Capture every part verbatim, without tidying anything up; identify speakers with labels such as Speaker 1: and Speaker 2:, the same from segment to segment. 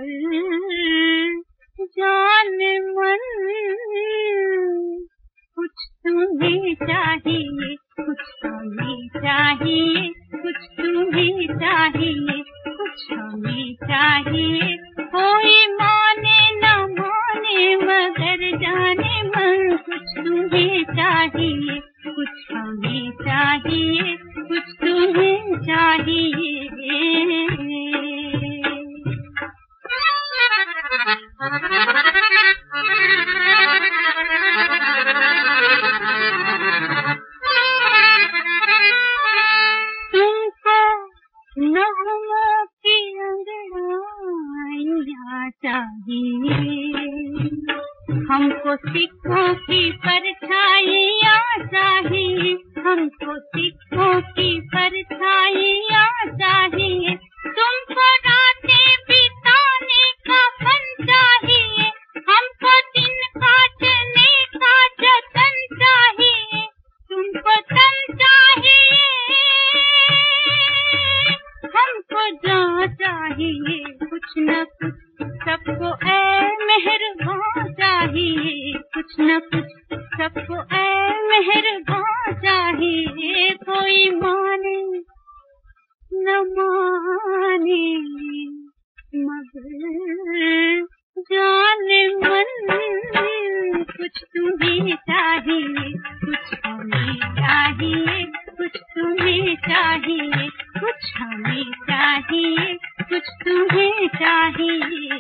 Speaker 1: जान मन कुछ तुम्हें चाहिए, कुछ हमें चाहिए, कुछ तुम्हें चाहिए, कुछ हमें चाहिए। कोई माने न माने मगर जाने मन कुछ तुम्हें चाहिए, कुछ हमें चाहिए, कुछ तुम्हें चाहिए। तुमको नगमों की अंगड़ाइयाँ चाहिए, हमको सिक्कों की परछाइयाँ चाहिए, हमको सिक्कों की परछाइयाँ चाहिए। तुमको रातें बिताने का फन चाहिए, हमको दिन काटने का जतन चाहिए। तुमको तन चाहिए, हमको जान चाहिए, कुछ न कुछ सबको ऐ मेहरबान चाहिए, कुछ न कुछ सबको ऐ मेहरबान चाहिए। कोई माने न माने मगर जाने मन कुछ तुम्हें चाहिए, कुछ हमें चाहिए, कुछ तुम्हें चाहिए, कुछ हमें चाहिए, कुछ तुम्हें चाहिए।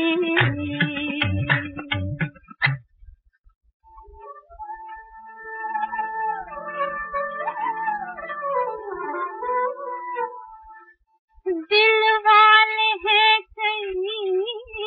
Speaker 1: दिल वाले हैं कहीं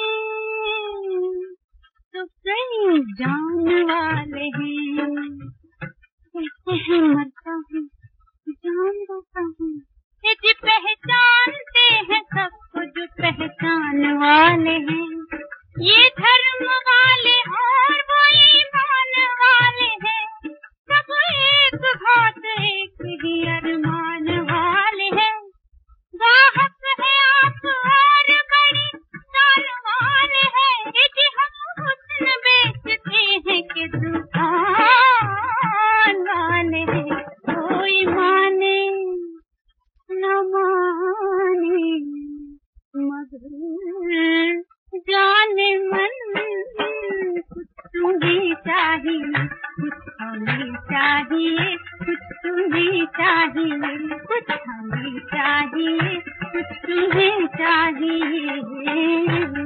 Speaker 1: तो कहीं जान वाले हैं, कहते हैं मरता हूँ जान देता हूँ। ये जी पहचानते हैं सबको जो पहचान वाले हैं, ये धर्म वाले और वो ईमान वाले हैं, सब एक घाट एक ही अरमान वाले हैं। गाहक है आप और बड़ी सालवान है, यदि हम हुस्न बेचते हैं कि दुकान वाले हैं। कोई माने न माने मगर जाने मन कुछ तुम्हें चाहिए, कुछ हमें चाहिए, कुछ तुम्हें चाहिए, कुछ हमें चाहिए, कुछ तुम्हें चाहिए।